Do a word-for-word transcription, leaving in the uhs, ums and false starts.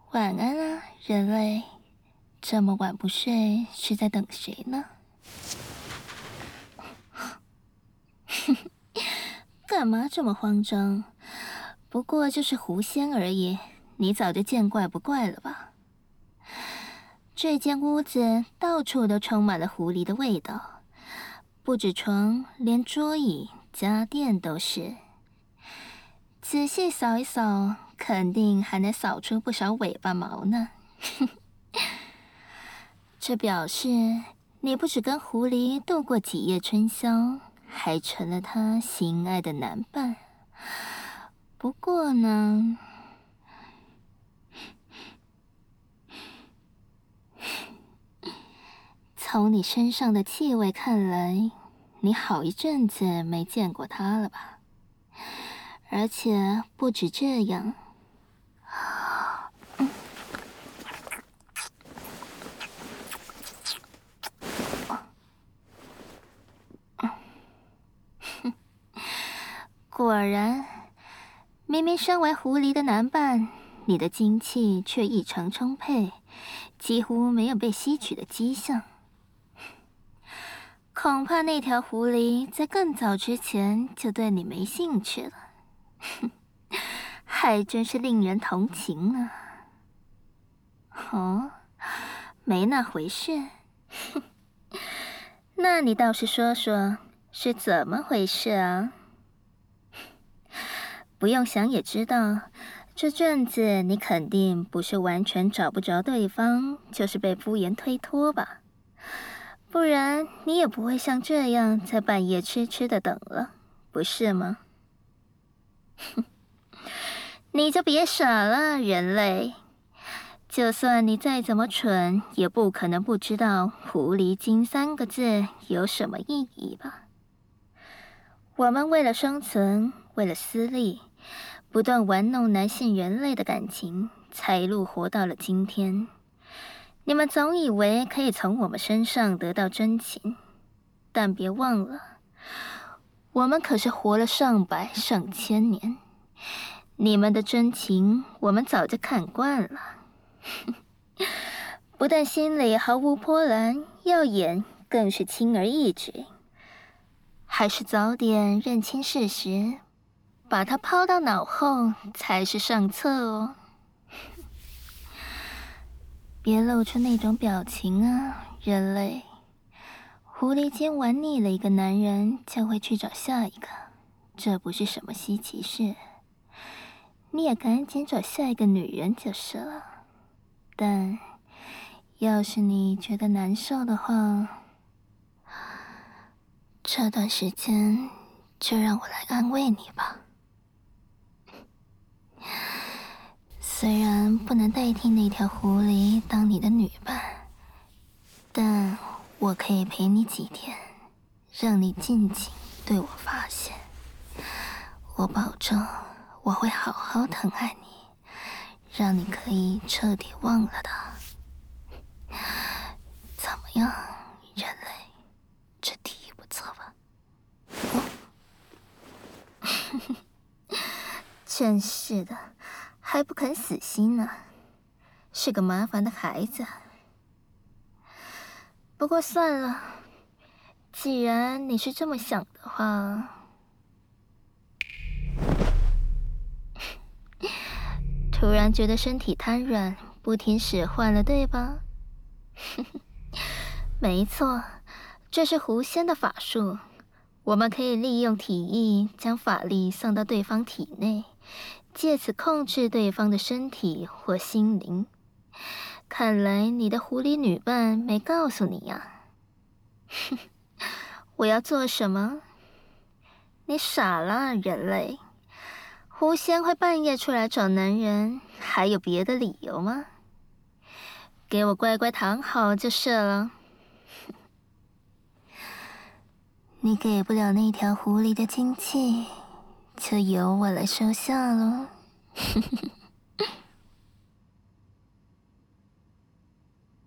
晚安啊，人类。这么晚不睡，是在等谁呢？干嘛这么慌张？不过就是狐仙而已，你早就见怪不怪了吧？这间屋子到处都充满了狐狸的味道，不止床，连桌椅、家电都是。仔细扫一扫，肯定还能扫出不少尾巴毛呢。这表示你不只跟狐狸度过几夜春宵，还成了他心爱的男伴。不过呢，从你身上的气味看来，你好一阵子没见过他了吧？而且不止这样，嗯果然，明明身为狐狸的男伴，你的精气却异常充沛，几乎没有被吸取的迹象。恐怕那条狐狸在更早之前就对你没兴趣了，还真是令人同情呢。哦，没那回事。那你倒是说说，是怎么回事啊？不用想也知道，这阵子你肯定不是完全找不着对方，就是被敷衍推脱吧？不然你也不会像这样在半夜痴痴的等了，不是吗？你就别傻了，人类。就算你再怎么蠢，也不可能不知道“狐狸精”三个字有什么意义吧？我们为了生存，为了私利，不断玩弄男性人类的感情，才一路活到了今天。你们总以为可以从我们身上得到真情，但别忘了，我们可是活了上百上千年，你们的真情我们早就看惯了。不但心里毫无波澜，要演更是轻而易举。还是早点认清事实，把它抛到脑后才是上策哦。别露出那种表情啊，人类。狐狸精玩腻了一个男人，就会去找下一个，这不是什么稀奇事。你也赶紧找下一个女人就是了。但要是你觉得难受的话，这段时间就让我来安慰你吧。虽然不能代替那条狐狸当你的女伴，但我可以陪你几天，让你尽情对我发泄。我保证我会好好疼爱你，让你可以彻底忘了他。怎么样，人类？这提议不错吧？哦、真是的，还不肯死心呢，是个麻烦的孩子。不过算了，既然你是这么想的话，突然觉得身体瘫软，不听使唤了，对吧？没错，这是狐仙的法术，我们可以利用体意将法力送到对方体内，借此控制对方的身体或心灵。看来你的狐狸女伴没告诉你呀。我要做什么？你傻了，人类。狐仙会半夜出来找男人，还有别的理由吗？给我乖乖躺好就是了。你给不了那条狐狸的精气，就由我来收下喽。